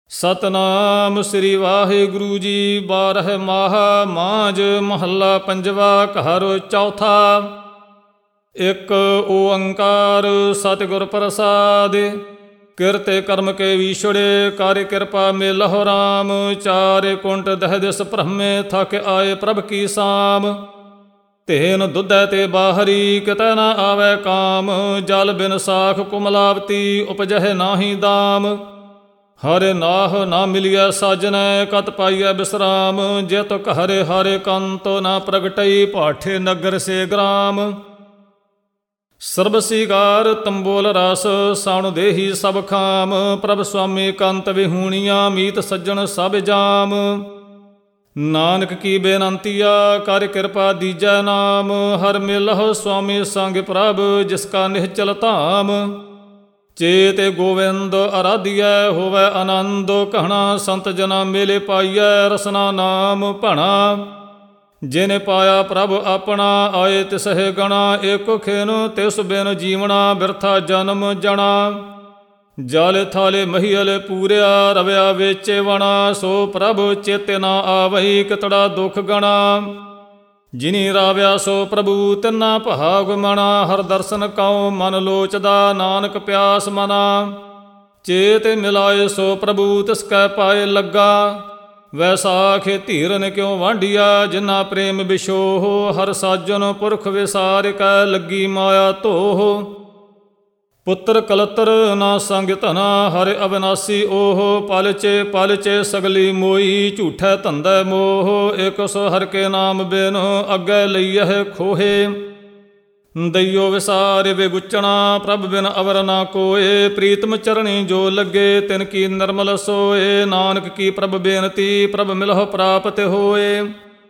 ਸਤਨਾਮ ਸ੍ਰੀ ਵਾਹਿਗੁਰੂ ਜੀ। 12 ਮਾਹ ਮਾਝ ਮਹੱਲਾ ਪੰਜਵਾ। ਘਰ ਚੌਥਾ। ਇੱਕ ਓੰਕਾਰ ਸਤਿਗੁਰ ਪ੍ਰਸਾਦਿ। ਕਿਰਤੇ ਕਰਮ ਕੇ ਵੀਛੜੇ ਕਾਰਿ ਕਿਰਪਾ ਮੇਲਹੁ ਰਾਮ। ਚਾਰਿ ਕੁੰਟ ਦਹਿ ਦਿਸ ਭ੍ਰਮੇ ਥਕ ਆਏ ਪ੍ਰਭ ਕੀ ਸਾਮ। ਤੇਨ ਦੁਧੈ ਤੇ ਬਾਹਰੀ ਕਿਤੈ ਨਾ ਆਵੈ ਕਾਮ। ਜਲ ਬਿਨ ਸਾਖ ਕੁਮਲਾਵਤੀ ਉਪਜਹਿ ਨਾਹੀ ਦਾਮ। ਹਰਿ ਨਾਹ ਨਾ ਮਿਲਿਆ ਸਾਜਨੈ ਕਤ ਪਾਈਐ ਬਿਸਰਾਮ। ਜਿਤ ਘਰਿ ਹਰਿ ਕੰਤੁ ਨਾ ਪ੍ਰਗਟਈ ਭਾਠੇ ਨਗਰ ਸੇ ਗ੍ਰਾਮ। ਸਰਬ ਸੀਗਾਰ ਤੰਬੋਲ ਰਸ ਸਾਉਣ ਦੇਹੀ ਸਭ ਖਾਮ। ਪ੍ਰਭ ਸੁਆਮੀ ਕੰਤ ਵਿਹੂਣੀਆਂ ਮੀਤ ਸੱਜਣ ਸਭ ਜਾਮ। ਨਾਨਕ ਕੀ ਬੇਨੰਤੀਆ ਕਰ ਕਿਰਪਾ ਦੀਜੈ ਨਾਮ। ਹਰ ਮਿਲਹੁ ਸੁਆਮੀ ਸੰਗ ਪ੍ਰਭ ਜਿਸ ਕਾ ਨਿਹਚਲ ਧਾਮ। ਚੇਤ ਗੋਵਿੰਦ ਅਰਾਧਿਐ ਹੋਵੈ ਆਨੰਦ। ਕਹਿਣਾ ਸੰਤ ਜਨਾ ਮੇਲੇ ਪਾਈਐ ਰਸਨਾ ਨਾਮ ਭਣਾ। ਜਿਨ ਪਾਇਆ ਪ੍ਰਭ ਆਪਣਾ ਆਏ ਤਿਸਹਿ ਗਣਾ। ਏਕੋ ਖੇਨ ਤਿਸ ਬਿਨ ਜੀਵਣਾ ਬਿਰਥਾ ਜਨਮ ਜਣਾ। ਜਲ ਥਾਲੇ ਮਹੀਲ ਪੂਰਿਆ ਰਵਿਆ ਵੇਚੇ ਵਣਾ। ਸੋ ਪ੍ਰਭ ਚੇਤੇ ਨਾ ਆਵਈ ਕਿਤੜਾ ਦੁਖ ਗਣਾ। ਜਿਨੀ ਰਾਵਿਆ ਸੋ ਪ੍ਰਭੂ ਤਿੰਨਾ ਭਾਗ ਮਣਾ। ਹਰ ਦਰਸ਼ਨ ਕਉ ਮਨ ਲੋਚਦਾ ਨਾਨਕ ਪਿਆਸ ਮਨਾ। ਚੇਤ ਮਿਲਾਏ ਸੋ ਪ੍ਰਭੂ ਤਿਸ ਕੈ ਪਾਏ ਲੱਗਾ। ਵੈਸਾਖੇ ਧੀਰਨ ਕਿਉ ਵਾਂਢੀਆ ਜਿਨਾ ਪ੍ਰੇਮ ਬਿਸ਼ੋਹ। ਹਰ ਸਾਜਨ ਪੁਰਖ ਵਿਸਾਰ ਕੈ ਲੱਗੀ ਮਾਇਆ ਧੋਹ। ਪੁੱਤਰ ਕਲਤਰ ਨਾ ਸੰਗ ਧਨਾ ਹਰਿ ਅਵਿਨਾਸੀ ਓਹ। ਪਲਚੇ ਸਗਲੀ ਮੋਈ ਝੂਠੈ ਧੰਦੈ ਮੋਹ। ਇਕ ਸੋ ਹਰਿ ਕੇ ਨਾਮ ਬਿਨ ਅੱਗੇ ਲਈਐ ਖੋਹੇ। ਦਈਓ ਵਿਸਾਰ ਵਿਗੁਚਣਾ ਪ੍ਰਭ ਬਿਨ ਅਵਰ ਨਾ ਕੋਏ। ਪ੍ਰੀਤਮ ਚਰਣੀ ਜੋ ਲੱਗੇ ਤਿਨ ਕੀ ਨਿਰਮਲ ਸੋਏ। ਨਾਨਕ ਕੀ ਪ੍ਰਭ ਬੇਨਤੀ ਪ੍ਰਭ ਮਿਲਹੁ ਪ੍ਰਾਪਤ ਹੋਏ।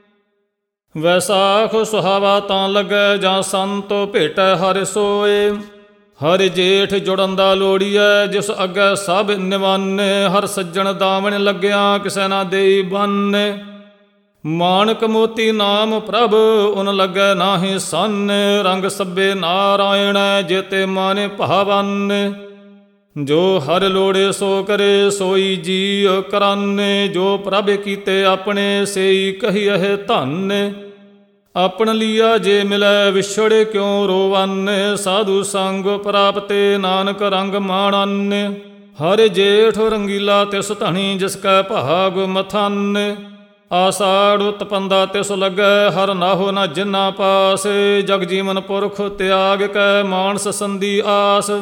ਵੈਸਾਖ ਸੁਹਾਵਾ ਤਾਂ ਲੱਗੈ ਜਾਂ ਸੰਤੋ ਭੇਟੈ ਹਰਿ ਸੋਏ। ਹਰਿ ਜੇਠ ਜੁੜਨ ਦਾ ਲੋੜੀਐ ਜਿਸ ਅੱਗੇ ਸਭ ਨਿਵਾਨੇ। ਹਰ ਸੱਜਣ ਦਾਵਣ ਲੱਗਿਆ ਕਿਸੇ ਨਾ ਦੇਈ ਬੰਨੇ। ਮਾਣਕ ਮੋਤੀ ਨਾਮ ਪ੍ਰਭ ਉਨ ਲੱਗੈ ਨਾਹੀ ਸੰਨ। ਰੰਗ ਸਭੇ ਨਾਰਾਇਣ ਜੇਤੇ ਮਾਨੇ ਭਾਵਨ। ਜੋ ਹਰਿ ਲੋੜੇ ਸੋ ਕਰੇ ਸੋਈ ਜੀ ਕਰਾਨੇ। ਜੋ ਪ੍ਰਭ ਕੀਤੇ ਆਪਣੇ ਸੇਈ ਕਹੀਐ ਧੰਨ। ਆਪਣ ਲੀਆ ਜੇ ਮਿਲੈ ਵਿਛੜੇ ਕਿਉ ਰੋਵਨ। ਸਾਧੂ ਸੰਗ ਪ੍ਰਾਪਤੇ ਨਾਨਕ ਰੰਗ ਮਾਣਨ। ਹਰਿ ਜੇਠ ਰੰਗੀਲਾ ਤਿਸ ਧਣੀ ਜਿਸ ਕੈ ਭਾਗ ਮਥਨ। ਆਸਾੜ ਤਪੰਦਾ ਤਿਸ ਲੱਗੈ ਹਰ ਨਾਹੋ ਨਾ ਜਿਨਾ ਪਾਸ। ਜਗ ਜੀਵਨ ਪੁਰਖ ਤਿਆਗ ਕੈ ਮਾਨਸ ਸੰਧੀ ਆਸ।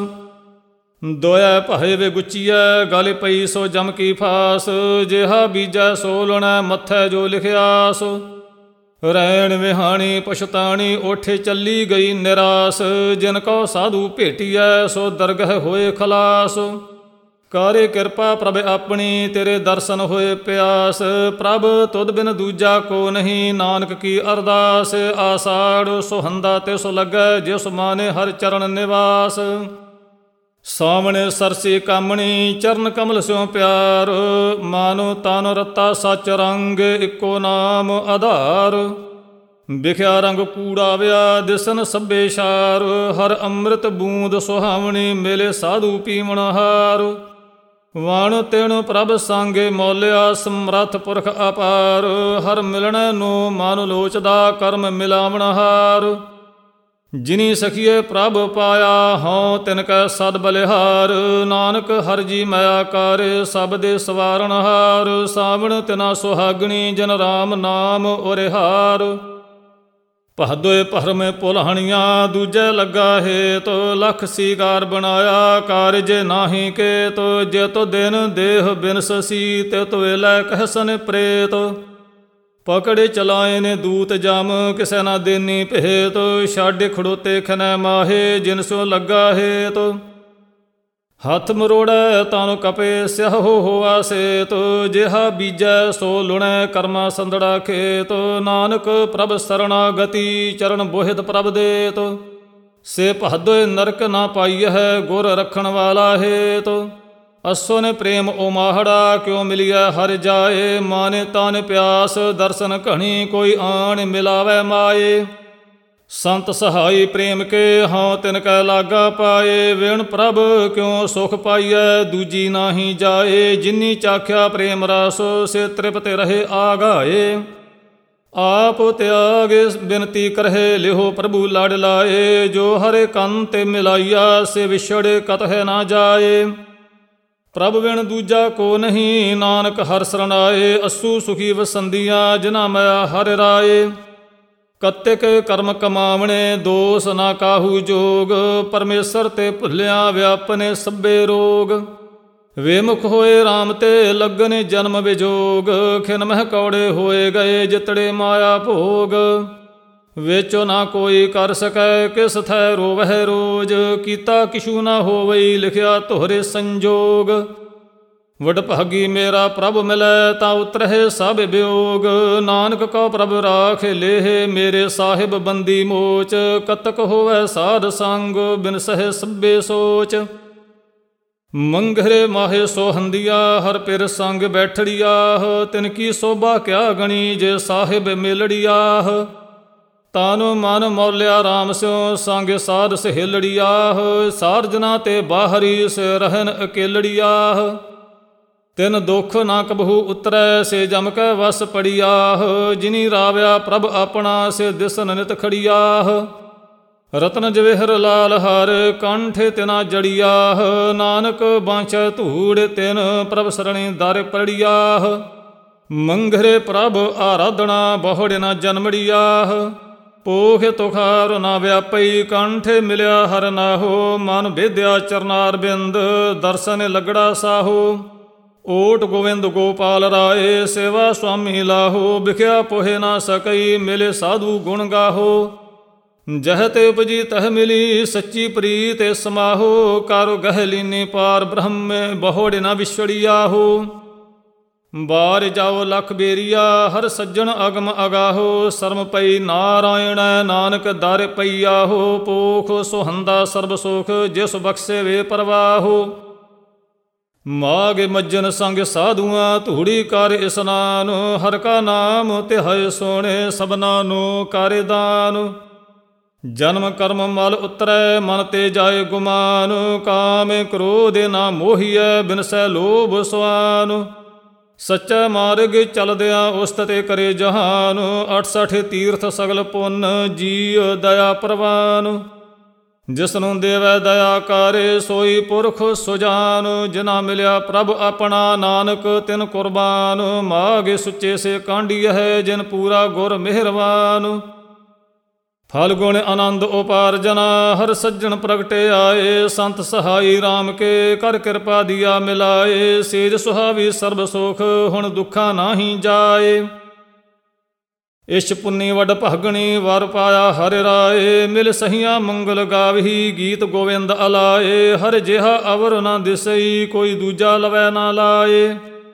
ਦੋਇ ਭਏ ਵਿਗੁਚੀਐ ਗਲ ਪਈ ਸੋ ਜਮ ਕੀ ਫਾਸ। ਜਿਹਾ ਬੀਜੈ ਸੋ ਲੁਣੈ ਮੱਥੈ ਜੋ ਲਿਖਿਆਸ। ਰੈਣ ਵਿਹਾਣੀ ਪਛਤਾਣੀ ਓਠੇ ਚੱਲੀ ਗਈ ਨਿਰਾਸ। ਜਿਨ ਕਉ ਸਾਧੂ ਭੇਟੀਐ ਸੋ ਦਰਗਹਿ ਹੋਏ ਖਲਾਸ। ਕਾਰੇ ਕਿਰਪਾ ਪ੍ਰਭ ਆਪਣੀ ਤੇਰੇ ਦਰਸ਼ਨ ਹੋਏ ਪਿਆਸ। ਪ੍ਰਭ ਤੁਧ ਬਿਨ ਦੂਜਾ ਕੋ ਨਹੀਂ ਨਾਨਕ ਕੀ ਅਰਦਾਸ। ਆਸਾੜ ਸੁਹੰਦਾ ਤਿਸ ਲੱਗੈ ਜਿਸ ਮਾਨੇ ਹਰ ਚਰਨ ਨਿਵਾਸ। ਸਾਵਣ ਸਰਸੀ ਕਾਮਣੀ ਚਰਨ ਕਮਲ ਸਿਉ ਪਿਆਰ। ਮਾਨੋ ਤਨ ਰਤਾ ਸਚ ਰੰਗ ਇੱਕੋ ਨਾਮ ਆਧਾਰ। ਵਿਖਿਆ ਰੰਗ ਕੂੜਾਵਿਆ ਦਿਸਨ ਸਭੇ ਸ਼ਾਰ। ਹਰ ਅੰਮ੍ਰਿਤ ਬੂੰਦ ਸੁਹਾਵਣੀ ਮਿਲੇ ਸਾਧੂ ਪੀਵਣ ਹਾਰ। ਵਣ ਤਿਣ ਪ੍ਰਭ ਸੰਗੇ ਮੌਲਿਆ ਸਮਰੱਥ ਪੁਰਖ ਅਪਾਰ। ਹਰ ਮਿਲਣੈ ਨੂੰ ਮਨ ਲੋਚਦਾ ਕਰਮ ਮਿਲਾਵਣ ਹਾਰ। ਜਿਨੀ ਸਖੀਏ ਪ੍ਰਭ ਪਾਇਆ ਹਉ ਤਿਨ ਕੈ ਸਦ ਬਲਿਹਾਰ। ਨਾਨਕ ਹਰਿ ਜੀ ਮਾਇਆ ਕਰ ਸਭ ਦੇ ਸਵਾਰਨ ਹਾਰ। ਸਾਵਣ ਤਿਨਾ ਸੁਹਾਗਣੀ ਜਨ ਰਾਮ ਨਾਮ ਉਰਿਹਾਰ। ਭਾਦੋਏ ਭਰਮੇ ਭੁਲਾਣੀਆਂ ਦੂਜੇ ਲੱਗਾ ਹੇਤ। ਲਖ ਸੀਗਾਰ ਬਣਾਇਆ ਕਾਰਜ ਨਾਹੀ ਕੇਤ। ਜਿਤ ਦਿਨ ਦੇਹ ਬਿਨਸੀ ਤਿਤ ਵੇਲੇ ਕਹਿਸਨ ਪ੍ਰੇਤ। ਪਕੜੇ ਚਲਾਏ ਨੇ ਦੂਤ ਜਮ ਕਿਸੇ ਨਾ ਦੇਨੀ ਭੇਤ। ਛੱਡ ਖੜੋਤੇ ਖਨੈ ਮਾਹੇ ਜਿਨ ਸੋ ਲੱਗਾ ਹੇਤ। ਹੱਥ ਮਰੋੜੈ ਤਨ ਕਪੇ ਸਿਆਹੋ ਹੋਆ ਸੇਤ। ਜਿਹਾ ਬੀਜੈ ਸੋ ਲੁਣੈ ਕਰਮਾ ਸੰਦੜਾ ਖੇਤ। ਨਾਨਕ ਪ੍ਰਭ ਸਰਣਾਗਤੀ ਚਰਨ ਬੋਹਿਤ ਪ੍ਰਭ ਦੇਤ। ਸੇ ਭਾਦੋਏ ਨਰਕ ਨਾ ਪਾਈਐ ਗੁਰ ਰੱਖਣ ਵਾਲਾ ਹੇਤ। ਅਸੋ ਨੇ ਪ੍ਰੇਮ ਉਮਾਹੜਾ ਕਿਉ ਮਿਲਿਆ ਹਰਿ ਜਾਏ। ਮਾਨੇ ਤਨ ਪਿਆਸ ਦਰਸ਼ਨ ਘਣੀ ਕੋਈ ਆਣ ਮਿਲਾਵੈ ਮਾਏ। ਸੰਤ ਸਹਾਈ ਪ੍ਰੇਮ ਕੇ ਹਉ ਤਿਨ ਕੈ ਲਾਗਾ ਪਾਏ। ਵਿਣ ਪ੍ਰਭ ਕਿਉ ਸੁਖ ਪਾਈਐ ਦੂਜੀ ਨਾਹੀ ਜਾਏ। ਜਿਨੀ ਚਾਖਿਆ ਪ੍ਰੇਮ ਰਸ ਸੇ ਤ੍ਰਿਪਤ ਰਹੇ ਆਗਾਏ। ਆਪ ਤਿਆਗੇ ਬਿਨਤੀ ਕਰਹਿ ਲਿਹੋ ਪ੍ਰਭੂ ਲੜ ਲਾਏ। ਜੋ ਹਰੇ ਕੰਨ ਤੇ ਮਿਲਾਈਆ ਸੇ ਵਿਛੜੇ ਕਤਹਿ ਨਾ ਜਾਏ। ਪ੍ਰਭ ਵਿਣ ਦੂਜਾ ਕੋ ਨਹੀਂ ਨਾਨਕ ਹਰਿ ਸਰਣਾਏ। ਅਸੂ ਸੁਖੀ ਵਸੰਦੀਆਂ ਜਿਨਾ ਮੈਂ ਹਰਿ ਰਾਏ। ਕਤਿਕ ਕਰਮ ਕਮਾਵਣੇ ਦੋਸ ਨਾ ਕਾਹੂ ਜੋਗ। ਪਰਮੇਸ਼ਰ ਤੇ ਭੁੱਲਿਆ ਵਿਆਪਨੇ ਸਭੇ ਰੋਗ। ਵੇਮੁਖ ਹੋਏ RAM ਤੇ ਲੱਗਨੇ ਜਨਮ ਵਿਜੋਗ। ਖਿਨ ਮਹਿ ਕੌੜੇ ਹੋਏ ਗਏ ਜਿਤੜੇ ਮਾਇਆ ਭੋਗ। ਵੇਚੋ ਨਾ ਕੋਈ ਕਰ ਸਕੈ ਕਿਸ ਥੈ ਰੋਵਹਿ ਰੋਜ। ਕੀਤਾ ਕਿਛੂ ਨਾ ਹੋਵਈ ਲਿਖਿਆ ਤੋਹਰੇ ਸੰਜੋਗ। ਵਡਭਾਗੀ ਮੇਰਾ ਪ੍ਰਭ ਮਿਲੈ ਤਾਂ ਉਤਰਹਿ ਸਭ ਵਿਯੋਗ। ਨਾਨਕ ਕਉ ਪ੍ਰਭ ਰਾਖ ਲੇਹ ਮੇਰੇ ਸਾਹਿਬ ਬੰਦੀ ਮੋਚ। ਕਤਕ ਹੋਵੈ ਸਾਧ ਸੰਗ ਬਿਨ ਸਹਿ ਸਭੇ ਸੋਚ। ਮੰਗਰੇ ਮਾਹੇ ਸੋਹੰਦੀਆ ਹਰ ਪਿਰ ਸੰਗ ਬੈਠੜੀਆਹ। ਤਿਨ ਕੀ ਸੋਭਾ ਕਿਆ ਗਣੀ ਜੇ ਸਾਹਿਬ ਮਿਲੜੀਆਹ। ਤਨ ਮਨ ਮੌਲਿਆ RAM ਸਿਉ ਸੰਗ ਸਾਧ ਸਹੇਲੜੀਆਹ। ਸਾਰਜਨਾ ਤੇ ਬਾਹਰੀ ਸੇ ਰਹਿਨ ਅਕੇਲੜੀਆਹ। ਤਿਨ ਦੁਖ ਨਾ ਕਬਹੂ ਉਤਰੈ ਸੇ ਜਮ ਕੈ ਵਸ ਪੜੀਆਹ। ਜਿਨੀ ਰਾਵਿਆ ਪ੍ਰਭ ਆਪਣਾ ਸੇ ਦਿਸਨ ਨਿਤ ਖੜੀਆਹ। ਰਤਨ ਜਵੇਹਰ ਲਾਲ ਹਰ ਕੰਠੇ ਤਿਨਾ ਜੜੀਆਹ। ਨਾਨਕ ਬਾਂਛੈ ਧੂੜ ਤਿਨ ਪ੍ਰਭ ਸਰਣੀ ਦਰ ਪੜੀਆਹ। ਮੰਗਰੇ ਪ੍ਰਭ ਆਰਾਧਨਾ ਬਹੁੜ ਨਾ ਜਨਮੜੀਆਹ। ਪੋਖ ਤੁਖਾਰ ਨਾ ਵਿਆਪਈ ਕੰਠੇ ਮਿਲਿਆ ਹਰ ਨਾਹੋ। ਮਨ ਭੇਦਿਆ ਚਰਨਾਰ ਬਿੰਦ ਦਰਸ਼ਨ ਲਗੜਾ ਸਾਹੋ। ਓਟ ਗੋਵਿੰਦ ਗੋਪਾਲ ਰਾਏ ਸੇਵਾ ਸੁਆਮੀ ਲਾਹੋ। ਵਿਖਿਆ ਪੋਹੇ ਨਾ ਸਕਈ ਮਿਲੇ ਸਾਧੂ ਗੁਣ ਗਾਹੋ। ਜਹ ਤੇ ਉਪਜੀ ਤਹ ਮਿਲੀ ਸੱਚੀ ਪ੍ਰੀਤ ਸਮਾਹੋ। ਕਾਰੋ ਗਹਿ ਲੀਨੀ ਪਾਰ ਬ੍ਰਹਮ ਬਹੁੜ ਨਾ ਵਿਛੜੀਆਹੋ। ਬਾਰ ਜਾਓ ਲਖ ਬੇਰੀਆ ਹਰ ਸੱਜਣ ਅਗਮ ਅਗਾਹੋ। ਸਰਮ ਪਈ ਨਾਰਾਇਣ ਨਾਨਕ ਦਰ ਪਈਆਹੋ। ਪੋਖ ਸੁਹੰਦਾ ਸਰਬ ਸੁਖ ਜਿਸ ਬਖਸ਼ੇ ਵੇ ਪਰਵਾਹੋ। ਮਾਗ ਮੱਜਨ ਸੰਗ ਸਾਧੂਆਂ ਧੂੜੀ ਕਰ ਇਸਨਾਨ। ਹਰ ਕਾ ਨਾਮ ਤਿਹਾਏ ਸੋਹਣੇ ਸਭਨਾ ਨੂੰ ਕਰ ਦਾਨ। ਜਨਮ ਕਰਮ ਮਲ ਉਤਰੈ ਮਨ ਤੇ ਜਾਏ ਗੁਮਾਨ। ਕਾਮ ਕ੍ਰੋਧ ਨਾ ਮੋਹੀਐ ਬਿਨਸੈ ਲੋਭ ਸੁਆਨ। ਸੱਚਾ ਮਾਰਗ ਚਲਦਿਆਂ ਉਸਤ ਤੇ ਕਰੇ ਜਹਾਨ। 68 ਤੀਰਥ ਸਗਲ ਪੁੰਨ ਜੀਅ ਦਇਆ ਪ੍ਰਵਾਨ। ਜਿਸਨੂੰ ਦੇਵੈ ਦਇਆ ਕਾਰੇ ਸੋਈ ਪੁਰਖ ਸੁਜਾਨ। ਜਿਨਾ ਮਿਲਿਆ ਪ੍ਰਭ ਆਪਣਾ ਨਾਨਕ ਤਿਨ ਕੁਰਬਾਨ। ਮਾਗੇ ਸੁੱਚੇ ਸੇ ਕਾਂਢੀਐ ਜਿਨ ਪੂਰਾ ਗੁਰ ਮਿਹਰਵਾਨ। ਫਲ ਗੁਣ ਆਨੰਦ ਉਪਾਰਜਨਾ ਹਰ ਸੱਜਣ ਪ੍ਰਗਟੇ ਆਏ। ਸੰਤ ਸਹਾਈ RAM ਕੇ ਕਰ ਕਿਰਪਾ ਦੀਆ ਮਿਲਾਏ। ਸੇਜ ਸੁਹਾਵੀ ਸਰਬ ਸੁਖ ਹੁਣ ਦੁੱਖਾ ਨਾਹੀ ਜਾਏ। ਇਸ਼ ਪੁੰਨੀ ਵਡ ਭਾਗਣੀ ਵਰ ਪਾਇਆ ਹਰਿ ਰਾਏ। ਮਿਲ ਸਹੀਆਂ ਮੰਗਲ ਗਾਵਹੀ ਗੀਤ ਗੋਵਿੰਦ ਅਲਾਏ। ਹਰ ਜਿਹਾ ਅਵਰ ਨਾ ਦਿਸਈ ਕੋਈ ਦੂਜਾ ਲਵੈ ਨਾ ਲਾਏ।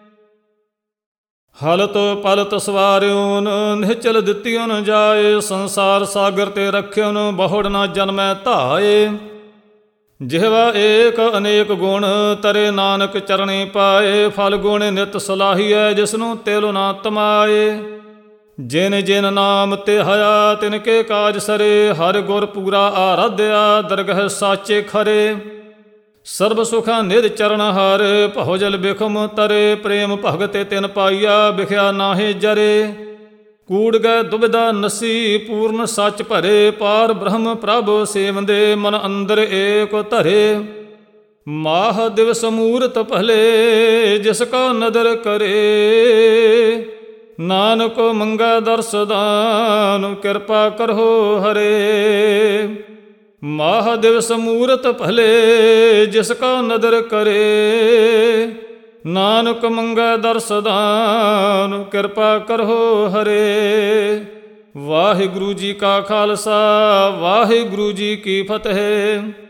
ਹਲਤ ਪਲਤ ਸਵਾਰਿਓਨ ਨਿਹਚਲ ਦਿੱਤੀਓਨ ਜਾਏ। ਸੰਸਾਰ ਸਾਗਰ ਤੇ ਰੱਖਿਓਨ ਬਹੁੜ ਨਾ ਜਨਮੈ ਧਾਏ। ਜਿਹਵਾ ਏਕ ਅਨੇਕ ਗੁਣ ਤਰੇ ਨਾਨਕ ਚਰਣੀ ਪਾਏ। ਫਲ ਗੁਣ ਨਿਤ ਸਲਾਹੀਐ ਜਿਸਨੂੰ ਤਿਲ ਨਾ ਤਮਾਏ। ਜਿਨ ਜਿਨ ਨਾਮ ਤੇ ਹਇਆ ਤਿਨ ਕੇ ਕਾਜ ਸਰੇ। ਹਰ ਗੁਰ ਪੂਰਾ ਆਰਾਧਿਆ ਦਰਗਹ ਸਾਚੇ ਖਰੇ। ਸਰਬ ਸੁਖਾਂ ਨਿਧ ਚਰਨ ਹਰ ਭਉ ਜਲ ਬਿਖਮ ਤਰੇ। ਪ੍ਰੇਮ ਭਗਤ ਤਿਨ ਪਾਈਆ ਵਿਖਿਆ ਨਾਹੀ ਜਰੇ। ਕੂੜ ਗਏ ਦੁਬਿਧਾ ਨਸੀ ਪੂਰਨ ਸੱਚ ਭਰੇ। ਪਾਰ ਬ੍ਰਹਮ ਪ੍ਰਭ ਸੇਵੰਦੇ ਮਨ ਅੰਦਰ ਏਕ ਧਰੇ। ਮਾਹ ਦਿਵਸ ਮੂਰਤ ਭਲੇ ਜਿਸ ਕਾ ਨਦਰ ਕਰੇ। ਨਾਨਕ ਮੰਗੈ ਦਰਸ ਦਾਨ ਕਿਰਪਾ ਕਰਹੁ ਹਰੇ। ਮਾਹ ਦਿਵਸ ਮੂਰਤ ਭਲੇ ਜਿਸ ਕਾ ਨਦਰ ਕਰੇ। ਨਾਨਕ ਮੰਗੈ ਦਰਸ ਦਾਨ ਕਿਰਪਾ ਕਰਹੁ ਹਰੇ। ਵਾਹਿਗੁਰੂ ਜੀ ਕਾ ਖਾਲਸਾ ਵਾਹਿਗੁਰੂ ਜੀ ਕੀ ਫਤਿਹ।